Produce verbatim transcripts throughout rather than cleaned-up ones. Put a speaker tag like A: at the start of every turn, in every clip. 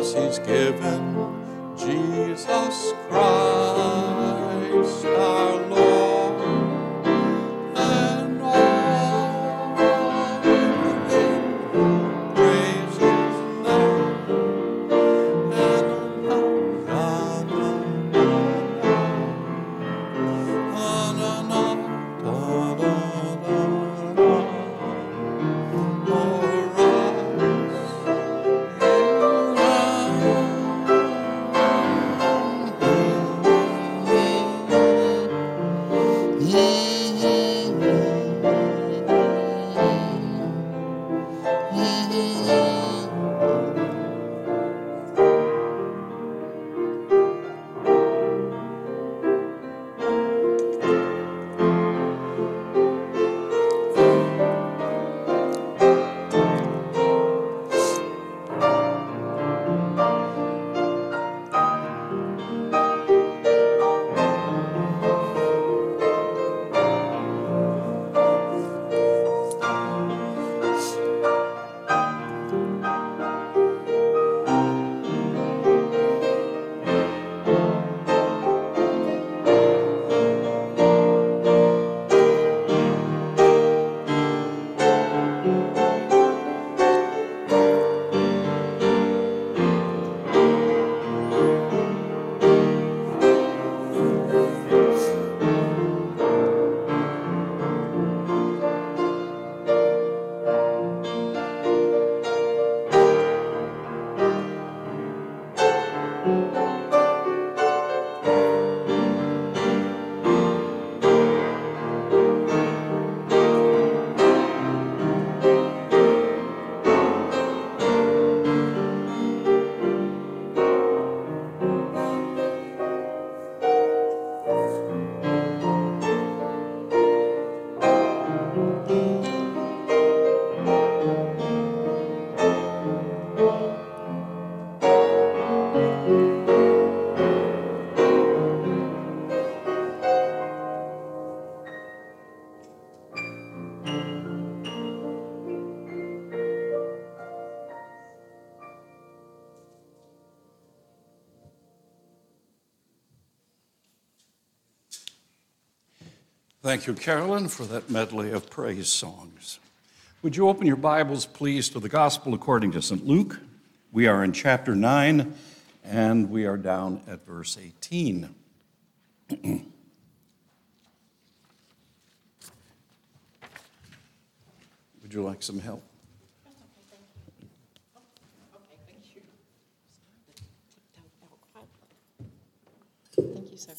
A: us he's given, Jesus Christ our Lord, and all within praise his name, and na na na na na na Thank you, Carolyn, for that medley of praise songs. Would you open your Bibles, please, to the Gospel according to Saint Luke? We are in chapter nine, and we are down at verse eighteen. Would you like some help?
B: Okay, thank you. Thank you, sir.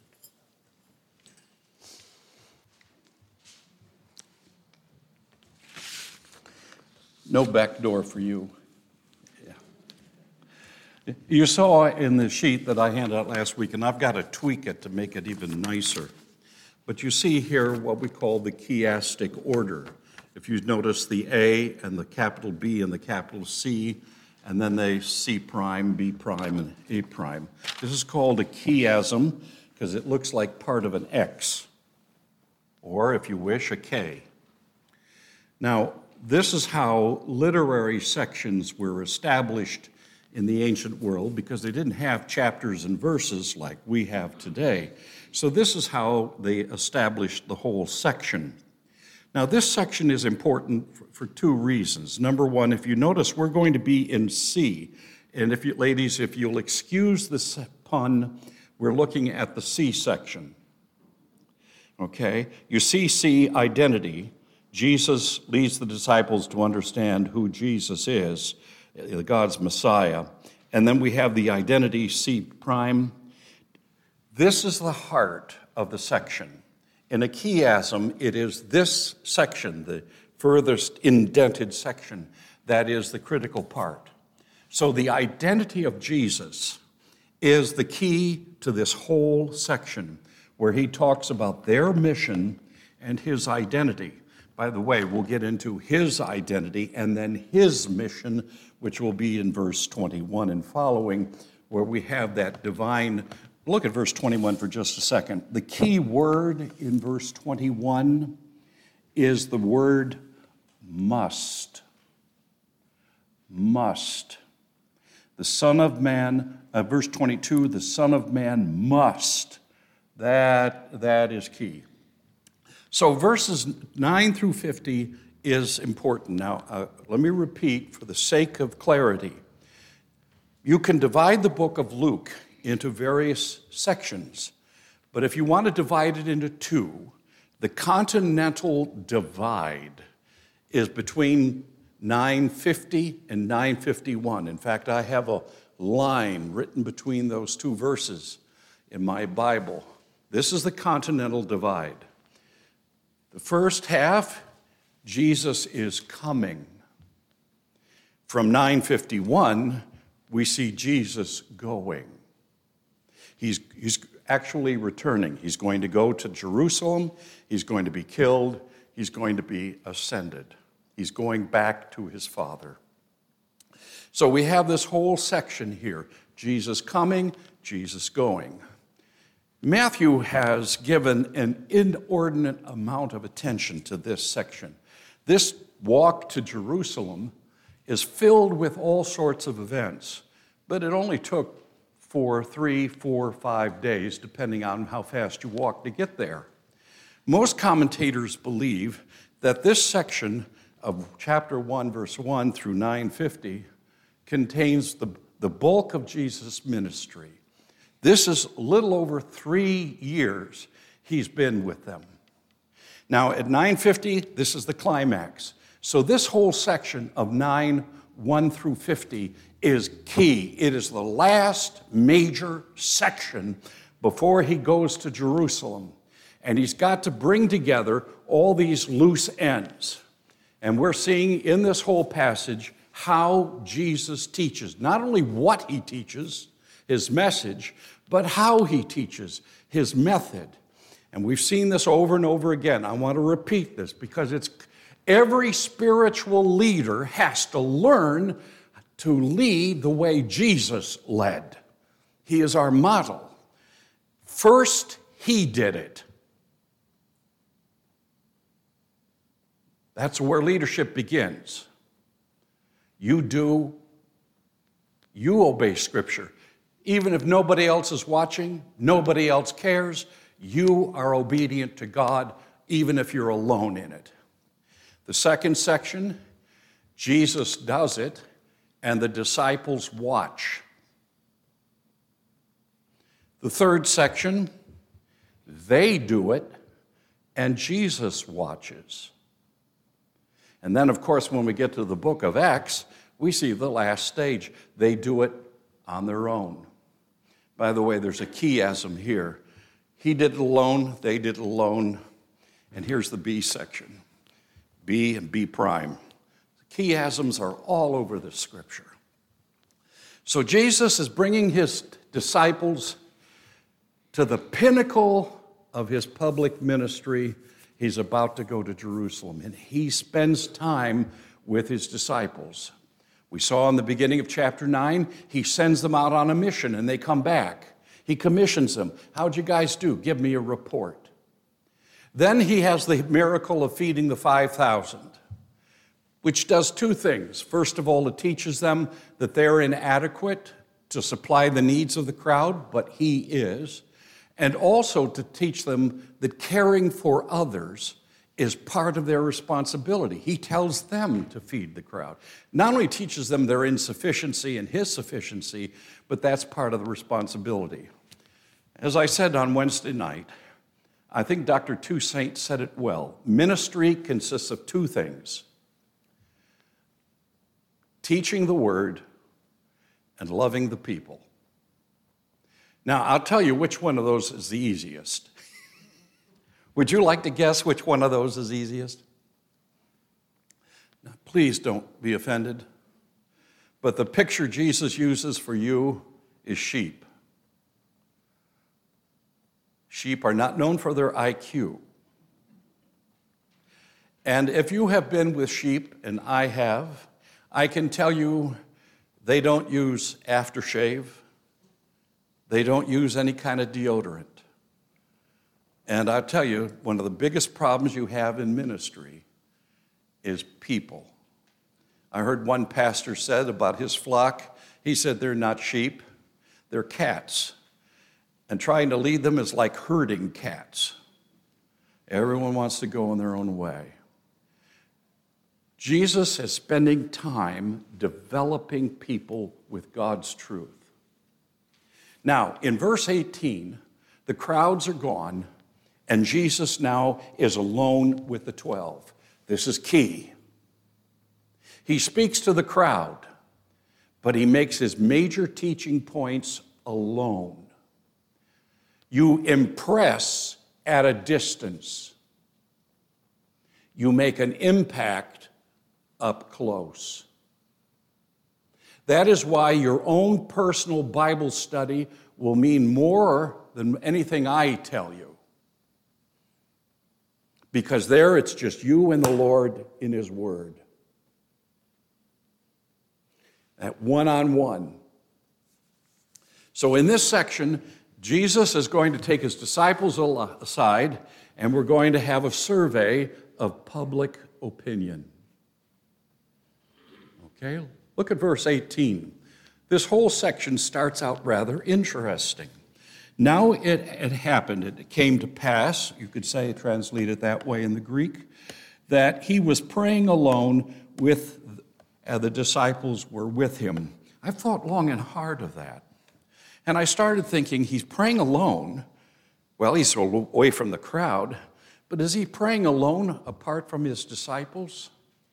A: No back door for you. Yeah. You saw in the sheet that I handed out last week, and I've got to tweak it to make it even nicer. But you see here what we call the chiastic order. If you notice the A and the capital B and the capital C, and then they C prime, B prime, and A prime. This is called a chiasm because it looks like part of an X, or if you wish, a K. Now, this is how literary sections were established in the ancient world because they didn't have chapters and verses like we have today. So this is how they established the whole section. Now, this section is important for, for two reasons. Number one, if you notice, we're going to be in C. And if you, ladies, if you'll excuse this pun, we're looking at the C section. Okay? You see C, identity. Jesus leads the disciples to understand who Jesus is, God's Messiah. And then we have the identity, C prime. This is the heart of the section. In a chiasm, it is this section, the furthest indented section, that is the critical part. So the identity of Jesus is the key to this whole section, where he talks about their mission and his identity. By the way, we'll get into his identity and then his mission, which will be in verse twenty-one and following, where we have that divine. Look at verse twenty-one for just a second. The key word in verse twenty-one is the word must. Must. The Son of Man, uh, verse twenty-two, the Son of Man must. That, that is key. So verses nine through fifty is important. Now, uh, let me repeat for the sake of clarity. You can divide the book of Luke into various sections, but if you want to divide it into two, the continental divide is between nine fifty and nine fifty-one. In fact, I have a line written between those two verses in my Bible. This is the continental divide. The first half, Jesus is coming. From nine fifty-one, we see Jesus going. He's, he's actually returning. He's going to go to Jerusalem. He's going to be killed. He's going to be ascended. He's going back to his Father. So we have this whole section here. Jesus coming, Jesus going. Matthew has given an inordinate amount of attention to this section. This walk to Jerusalem is filled with all sorts of events, but it only took for three, four, five days, depending on how fast you walk to get there. Most commentators believe that this section of chapter one, verse one through nine fifty contains the, the bulk of Jesus' ministry. This is a little over three years he's been with them. Now, at nine fifty, this is the climax. So this whole section of nine, one through fifty is key. It is the last major section before he goes to Jerusalem. And he's got to bring together all these loose ends. And we're seeing in this whole passage how Jesus teaches. Not only what he teaches, his message, but how he teaches, his method. And we've seen this over and over again. I want to repeat this because it's every spiritual leader has to learn to lead the way Jesus led. He is our model. First, he did it. That's where leadership begins. You do, you obey Scripture. Even if nobody else is watching, nobody else cares, you are obedient to God, even if you're alone in it. The second section, Jesus does it, and the disciples watch. The third section, they do it, and Jesus watches. And then, of course, when we get to the book of Acts, we see the last stage. They do it on their own. By the way, there's a chiasm here. He did it alone, they did it alone, and here's the B section, B and B prime. The chiasms are all over the Scripture. So Jesus is bringing his disciples to the pinnacle of his public ministry. He's about to go to Jerusalem, and he spends time with his disciples. We saw in the beginning of chapter nine, he sends them out on a mission, and they come back. He commissions them. How'd you guys do? Give me a report. Then he has the miracle of feeding the five thousand, which does two things. First of all, it teaches them that they're inadequate to supply the needs of the crowd, but he is. And also to teach them that caring for others is part of their responsibility. He tells them to feed the crowd. Not only teaches them their insufficiency and his sufficiency, but that's part of the responsibility. As I said on Wednesday night, I think Doctor Toussaint said it well. Ministry consists of two things: teaching the word and loving the people. Now, I'll tell you which one of those is the easiest. Would you like to guess which one of those is easiest? Now, please don't be offended, but the picture Jesus uses for you is sheep. Sheep are not known for their I Q. And if you have been with sheep, and I have, I can tell you they don't use aftershave. They don't use any kind of deodorant. And I tell you, one of the biggest problems you have in ministry is people. I heard one pastor said about his flock, He said, they're not sheep, they're cats. And trying to lead them is like herding cats. Everyone wants to go in their own way. Jesus is spending time developing people with God's truth. Now, in verse eighteen, the crowds are gone, and Jesus now is alone with the twelve. This is key. He speaks to the crowd, but he makes his major teaching points alone. You impress at a distance. You make an impact up close. That is why your own personal Bible study will mean more than anything I tell you. Because there it's just you and the Lord in His Word. At one-on-one. So in this section, Jesus is going to take his disciples aside, and we're going to have a survey of public opinion. Okay, look at verse eighteen. This whole section starts out rather interesting. Now it had happened, it came to pass, you could say, translate it that way in the Greek, that he was praying alone with, uh, the disciples were with him. I've thought long and hard of that. And I started thinking, he's praying alone. Well, he's away from the crowd, but is he praying alone apart from his disciples?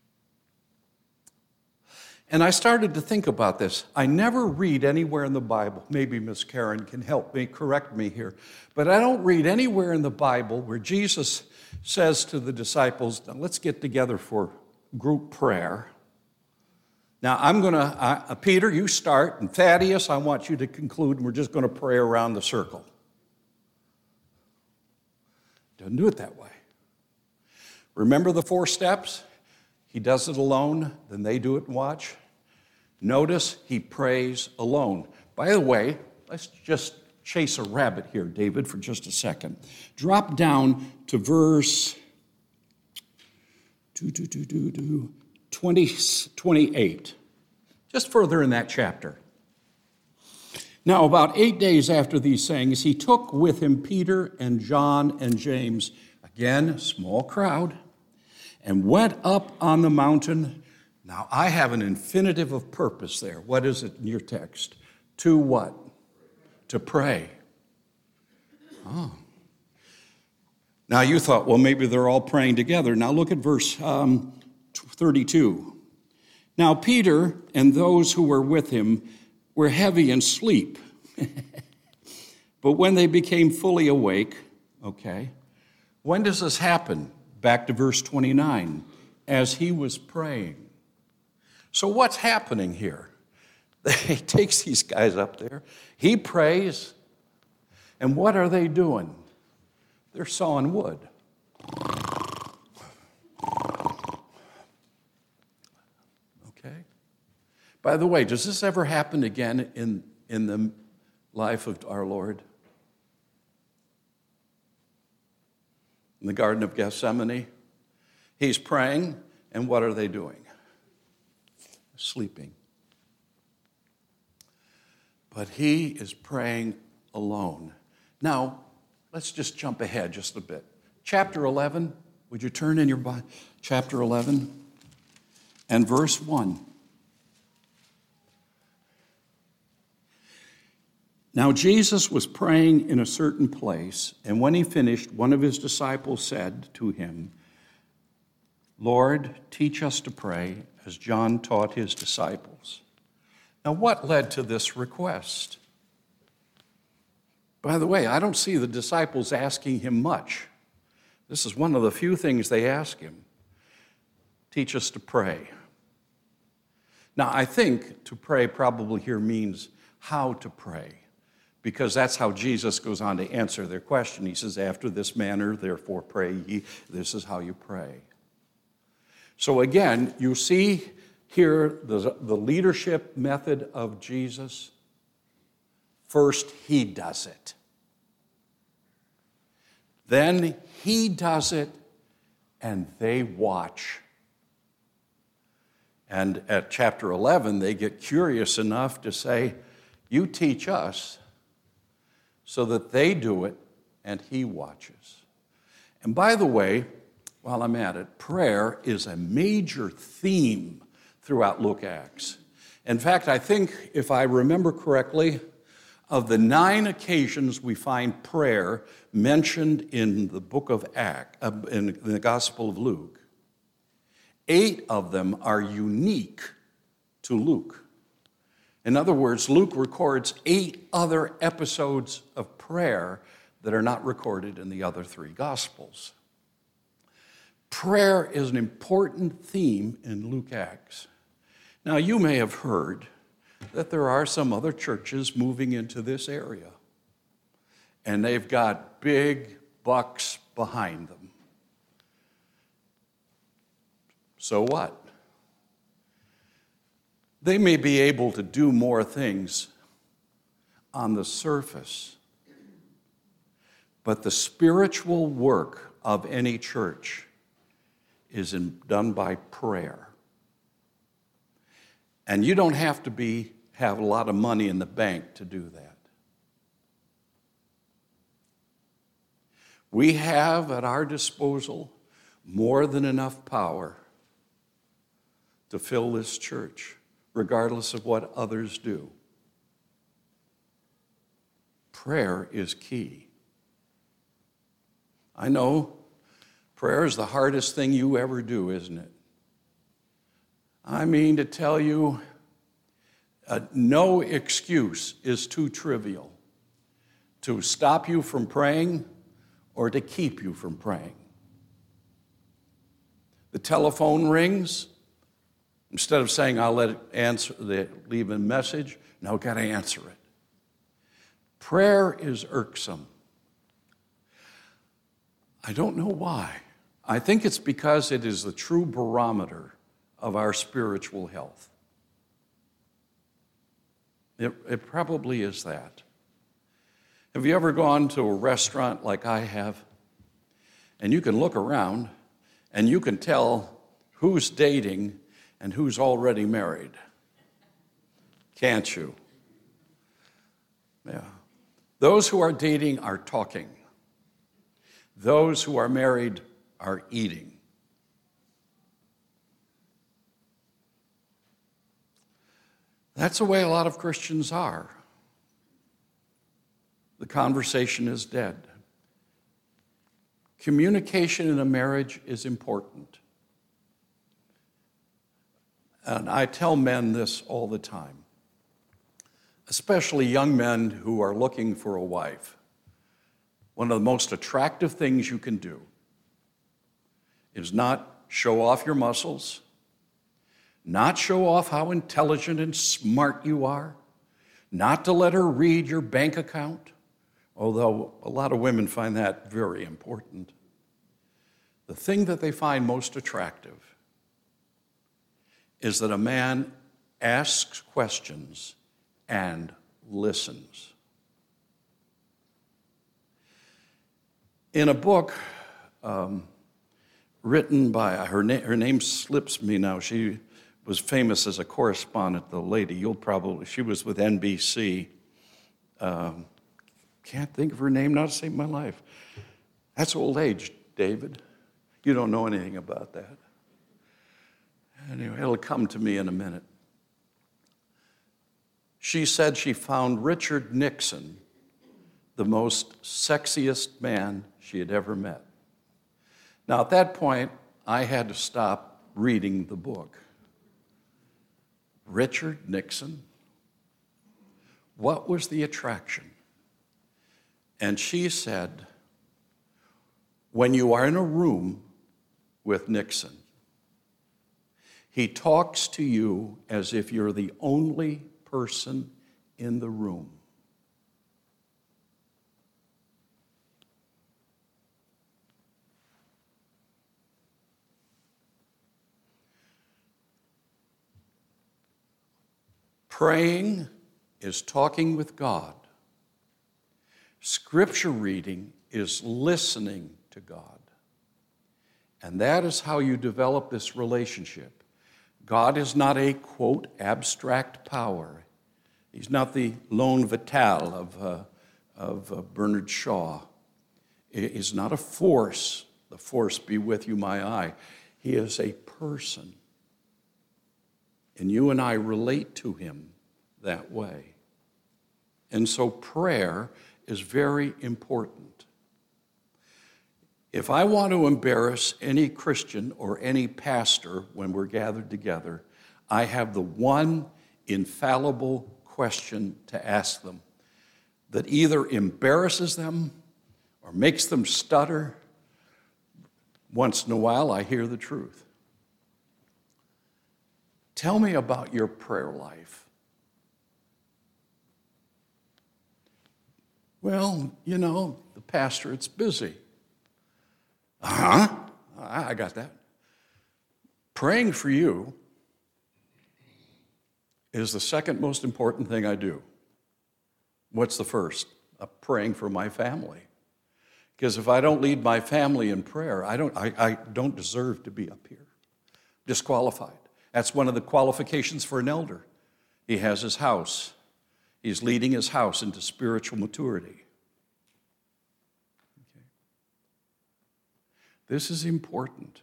A: And I started to think about this. I never read anywhere in the Bible, maybe Miss Karen can help me, correct me here, but I don't read anywhere in the Bible where Jesus says to the disciples, now let's get together for group prayer. Now, I'm going to, uh, Peter, you start, and Thaddeus, I want you to conclude, and we're just going to pray around the circle. Doesn't do it that way. Remember the four steps? He does it alone, then they do it and watch. Notice he prays alone. By the way, let's just chase a rabbit here, David, for just a second. Drop down to verse two, two, two, two, two. twenty, twenty-eight, just further in that chapter. Now, about eight days after these sayings, he took with him Peter and John and James, again, small crowd, and went up on the mountain. Now, I have an infinitive of purpose there. What is it in your text? To what? To pray. Oh. Now, you thought, well, maybe they're all praying together. Now, look at verse um, thirty-two. Now Peter and those who were with him were heavy in sleep. But when they became fully awake, okay, when does this happen? Back to verse twenty-nine, as he was praying. So what's happening here? He takes these guys up there, he prays, and what are they doing? They're sawing wood. By the way, does this ever happen again in, in the life of our Lord? In the Garden of Gethsemane, he's praying, and what are they doing? Sleeping. But he is praying alone. Now, let's just jump ahead just a bit. Chapter eleven, would you turn in your Bible? Chapter eleven and verse one. Now Jesus was praying in a certain place, and when he finished, one of his disciples said to him, Lord, teach us to pray as John taught his disciples. Now what led to this request? By the way, I don't see the disciples asking him much. This is one of the few things they ask him. Teach us to pray. Now I think to pray probably here means how to pray, because that's how Jesus goes on to answer their question. He says, after this manner, therefore pray ye. This is how you pray. So again, you see here the, the leadership method of Jesus. First, he does it. Then he does it, and they watch. And at chapter eleven, they get curious enough to say, you teach us, so that they do it and he watches. And by the way, while I'm at it, prayer is a major theme throughout Luke Acts. In fact, I think, if I remember correctly, of the nine occasions we find prayer mentioned in the book of Acts, uh, in the Gospel of Luke, eight of them are unique to Luke. In other words, Luke records eight other episodes of prayer that are not recorded in the other three Gospels. Prayer is an important theme in Luke Acts. Now, you may have heard that there are some other churches moving into this area, and they've got big bucks behind them. So what? They may be able to do more things on the surface, but the spiritual work of any church is in, done by prayer. And you don't have to be have a lot of money in the bank to do that. We have at our disposal more than enough power to fill this church, regardless of what others do. Prayer is key. I know prayer is the hardest thing you ever do, isn't it? I mean to tell you, uh, no excuse is too trivial to stop you from praying or to keep you from praying. The telephone rings. Instead of saying, I'll let it answer, leave a message, no, got to answer it. Prayer is irksome. I don't know why. I think it's because it is the true barometer of our spiritual health. It, it probably is that. Have you ever gone to a restaurant like I have, and you can look around and you can tell who's dating and who's already married? Can't you? Yeah. Those who are dating are talking. Those who are married are eating. That's the way a lot of Christians are. The conversation is dead. Communication in a marriage is important. And I tell men this all the time, especially young men who are looking for a wife. One of the most attractive things you can do is not show off your muscles, not show off how intelligent and smart you are, not to let her read your bank account, although a lot of women find that very important. The thing that they find most attractive is that a man asks questions and listens. In a book um, written by, her, na- her name slips me now, she was famous as a correspondent, the lady, you'll probably, she was with N B C. Um, can't think of her name now to save my life. That's old age, David. You don't know anything about that. Anyway, it'll come to me in a minute. She said she found Richard Nixon the most sexiest man she had ever met. Now, at that point, I had to stop reading the book. Richard Nixon? What was the attraction? And she said, when you are in a room with Nixon, he talks to you as if you're the only person in the room. Praying is talking with God. Scripture reading is listening to God. And that is how you develop this relationship. God is not a, quote, abstract power. He's not the lone vital of, uh, of uh, Bernard Shaw. He's not a force. The force be with you, my eye. He is a person. And you and I relate to him that way. And so prayer is very important. If I want to embarrass any Christian or any pastor when we're gathered together, I have the one infallible question to ask them that either embarrasses them or makes them stutter. Once in a while, I hear the truth. Tell me about your prayer life. Well, you know, the pastor, it's busy. Uh-huh, I got that. Praying for you is the second most important thing I do. What's the first? Uh, praying for my family. Because if I don't lead my family in prayer, I don't, I, I don't deserve to be up here. Disqualified. That's one of the qualifications for an elder. He has his house. He's leading his house into spiritual maturity. Okay. This is important.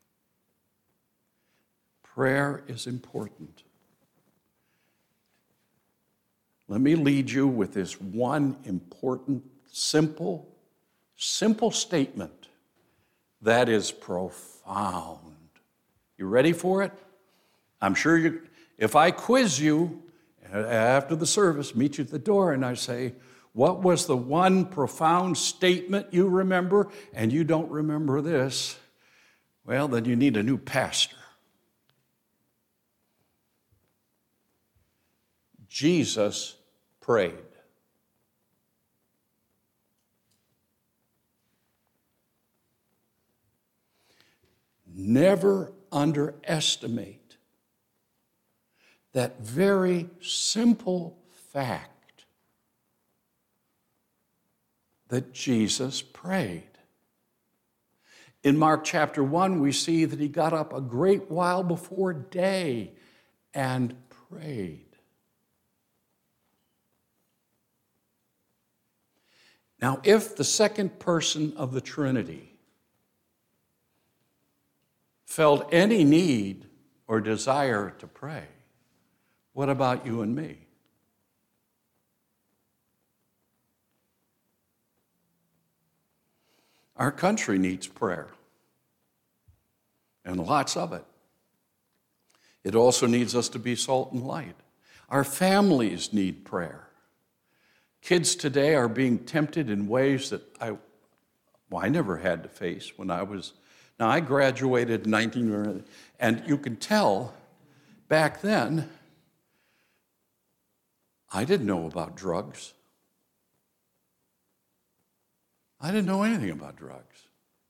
A: Prayer is important. Let me lead you with this one important, simple, simple statement that is profound. You ready for it? I'm sure you, if I quiz you after the service, meet you at the door, and I say, what was the one profound statement you remember, and you don't remember this, well, then you need a new pastor. Jesus prayed. Never underestimate that very simple fact that Jesus prayed. In Mark chapter one, we see that he got up a great while before day and prayed. Now, if the second person of the Trinity felt any need or desire to pray, what about you and me? Our country needs prayer, and lots of it. It also needs us to be salt and light. Our families need prayer. Kids today are being tempted in ways that I, well, I never had to face when I was, now I graduated in nineteen, and you can tell back then, I didn't know about drugs. I didn't know anything about drugs.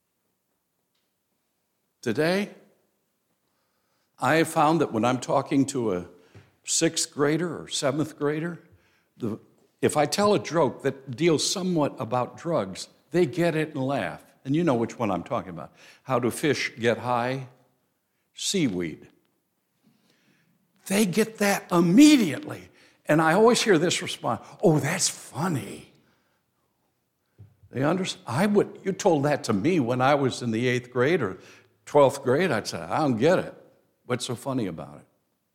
A: Today, I have found that when I'm talking to a sixth grader or seventh grader, the, if I tell a joke that deals somewhat about drugs, they get it and laugh. And you know which one I'm talking about. How do fish get high? Seaweed. They get that immediately. And I always hear this response, oh, that's funny. They understand. I would, you told that to me when I was in the eighth grade or twelfth grade. I'd say, I don't get it. What's so funny about it?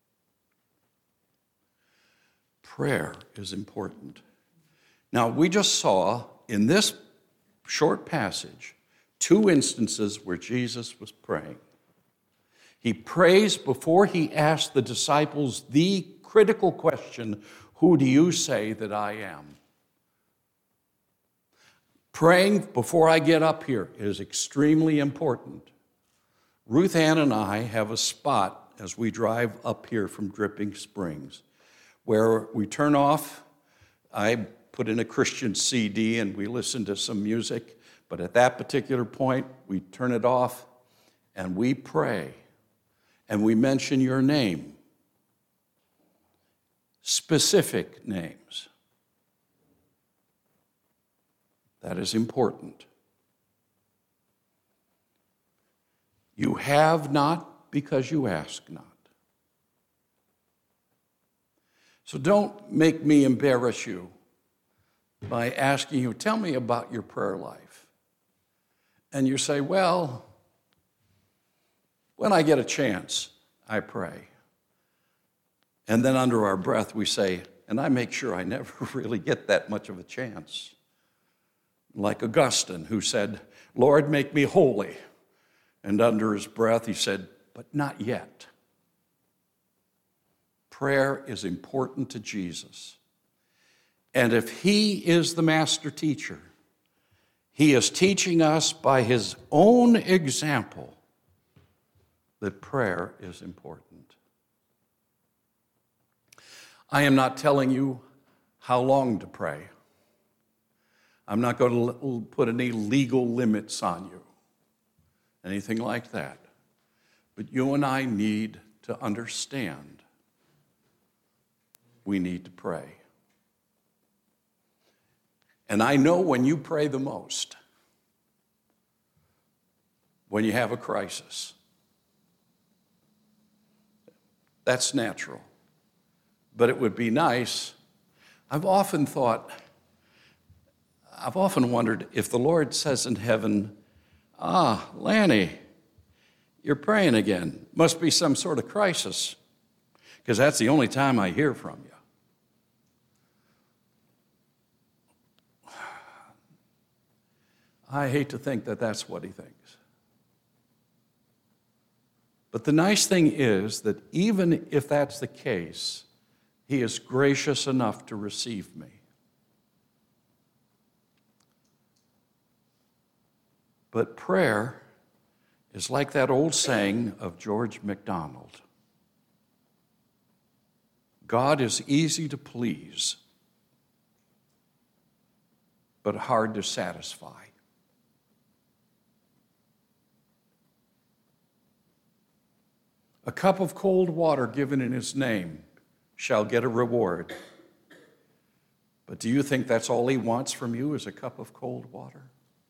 A: Prayer is important. Now, we just saw in this short passage two instances where Jesus was praying. He prays before he asked the disciples the critical question, who do you say that I am? Praying before I get up here is extremely important. Ruth Ann and I have a spot as we drive up here from Dripping Springs where we turn off. I put in a Christian C D and we listen to some music, but at that particular point, we turn it off and we pray and we mention your name, specific names. That is important. You have not because you ask not. So don't make me embarrass you by asking you, tell me about your prayer life. And you say, well, when I get a chance, I pray. And then under our breath we say, and I make sure I never really get that much of a chance. Like Augustine, who said, Lord, make me holy. And under his breath he said, but not yet. Prayer is important to Jesus. And if he is the master teacher, he is teaching us by his own example that prayer is important. I am not telling you how long to pray. I'm not going to put any legal limits on you, anything like that. But you and I need to understand we need to pray. And I know when you pray the most, when you have a crisis. That's natural. But it would be nice. I've often thought, I've often wondered if the Lord says in heaven, ah, Lanny, you're praying again. Must be some sort of crisis, because that's the only time I hear from you. I hate to think that that's what he thinks. But the nice thing is that even if that's the case, he is gracious enough to receive me. But prayer is like that old saying of George MacDonald. God is easy to please, but hard to satisfy. A cup of cold water given in his name shall get a reward. But do you think that's all he wants from you is a cup of cold water?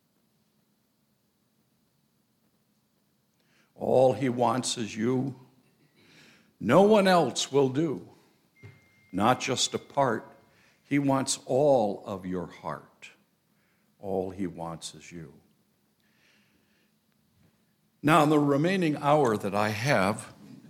A: All he wants is you. No one else will do, not just a part. He wants all of your heart. All he wants is you. Now, in the remaining hour that I have,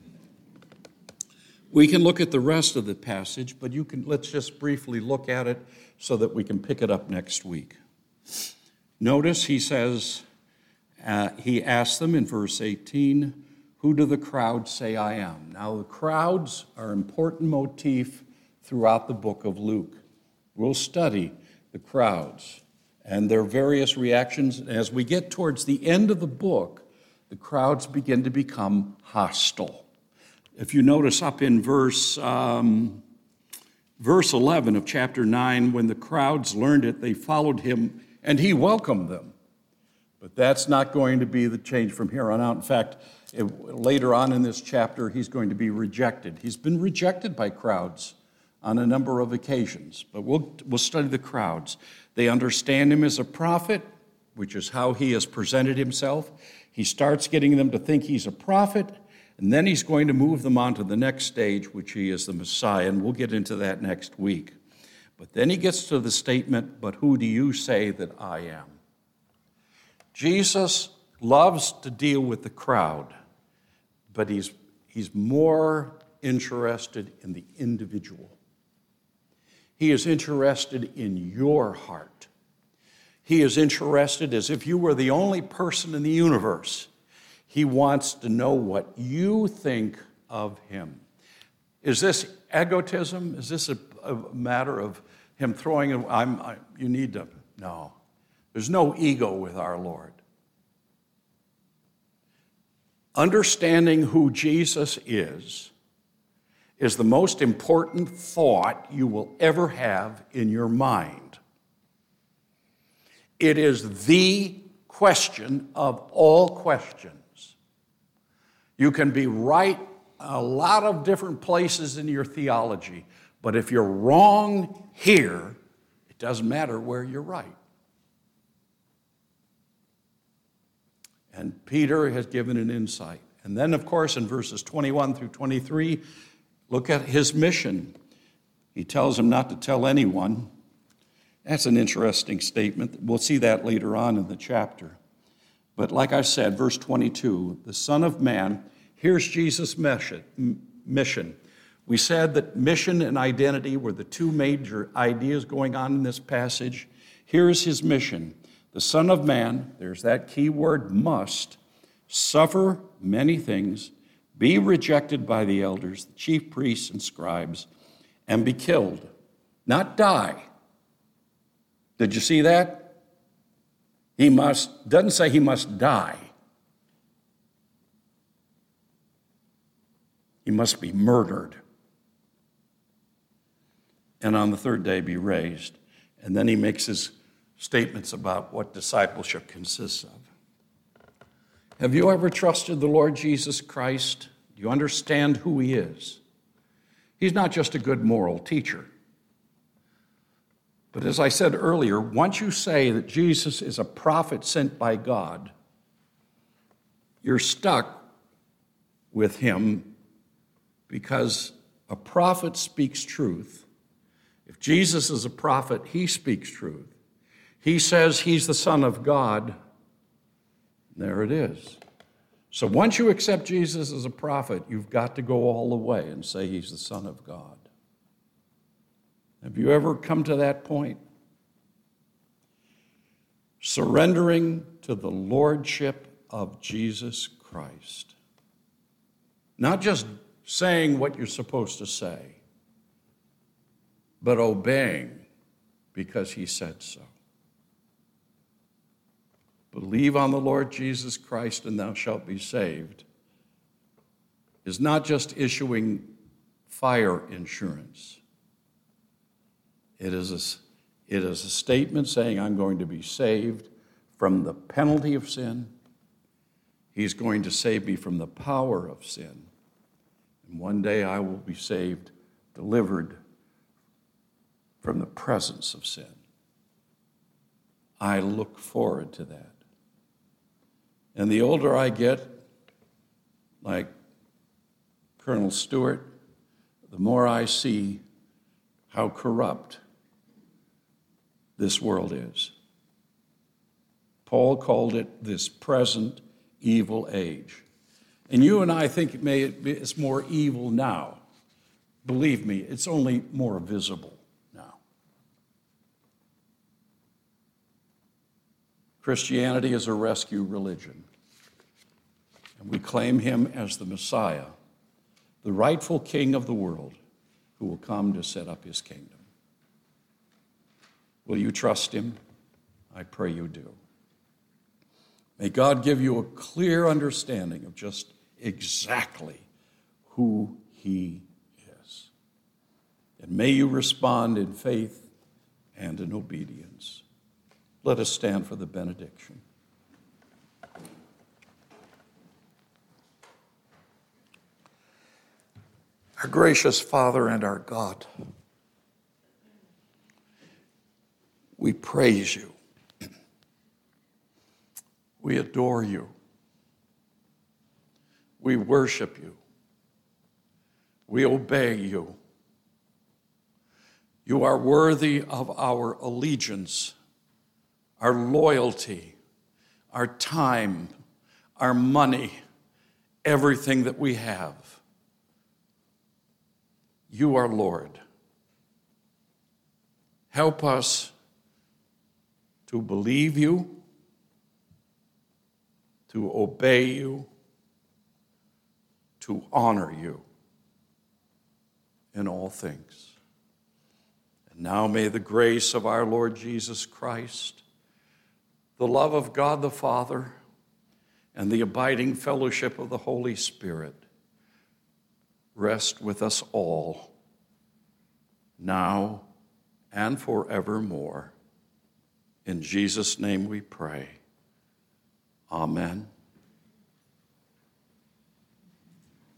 A: we can look at the rest of the passage, but you can let's just briefly look at it so that we can pick it up next week. Notice he says, uh, he asks them in verse eighteen, who do the crowd say I am? Now, the crowds are an important motif throughout the book of Luke. We'll study the crowds and their various reactions. As we get towards the end of the book, the crowds begin to become hostile. If you notice up in verse um, verse eleven of chapter nine, when the crowds learned it, they followed him, and he welcomed them. But that's not going to be the change from here on out. In fact, it, later on in this chapter, he's going to be rejected. He's been rejected by crowds on a number of occasions, but we'll, we'll study the crowds. They understand him as a prophet, which is how he has presented himself. He starts getting them to think he's a prophet, and then he's going to move them on to the next stage, which he is the Messiah, and we'll get into that next week. But then he gets to the statement, but who do you say that I am? Jesus loves to deal with the crowd, but he's, he's more interested in the individual. He is interested in your heart. He is interested as if you were the only person in the universe. He wants to know what you think of him. Is this egotism? Is this a, a matter of him throwing, I'm, I, you need to, no. There's no ego with our Lord. Understanding who Jesus is is the most important thought you will ever have in your mind. It is the question of all questions. You can be right a lot of different places in your theology, but if you're wrong here, it doesn't matter where you're right. And Peter has given an insight. And then, of course, in verses twenty-one through twenty-three, look at his mission. He tells him not to tell anyone. That's an interesting statement. We'll see that later on in the chapter. But like I said, verse twenty-two, the Son of Man, here's Jesus' mission. We said that mission and identity were the two major ideas going on in this passage. Here's his mission. The Son of Man, there's that key word, must suffer many things, be rejected by the elders, the chief priests and scribes, and be killed, not die. Did you see that? He must, doesn't say he must die. He must be murdered. And on the third day be raised. And then he makes his statements about what discipleship consists of. Have you ever trusted the Lord Jesus Christ? Do you understand who he is? He's not just a good moral teacher. But as I said earlier, once you say that Jesus is a prophet sent by God, you're stuck with him because a prophet speaks truth. If Jesus is a prophet, he speaks truth. He says he's the Son of God. There it is. So once you accept Jesus as a prophet, you've got to go all the way and say he's the Son of God. Have you ever come to that point? Surrendering to the lordship of Jesus Christ. Not just saying what you're supposed to say, but obeying because he said so. Believe on the Lord Jesus Christ and thou shalt be saved is not just issuing fire insurance. It is a, it is a statement saying I'm going to be saved from the penalty of sin. He's going to save me from the power of sin. And one day I will be saved, delivered from the presence of sin. I look forward to that. And the older I get, like Colonel Stewart, the more I see how corrupt this world is. Paul called it this present evil age. And you and I think it may, it's more evil now. Believe me, it's only more visible now. Christianity is a rescue religion. And we claim him as the Messiah, the rightful king of the world who will come to set up his kingdom. Will you trust him? I pray you do. May God give you a clear understanding of just exactly who he is. And may you respond in faith and in obedience. Let us stand for the benediction. Our gracious Father and our God, we praise you. We adore you. We worship you. We obey you. You are worthy of our allegiance, our loyalty, our time, our money, everything that we have. You are Lord. Help us to believe you, to obey you, to honor you in all things. And now may the grace of our Lord Jesus Christ, the love of God the Father, and the abiding fellowship of the Holy Spirit rest with us all, now and forevermore. In Jesus' name we pray. Amen.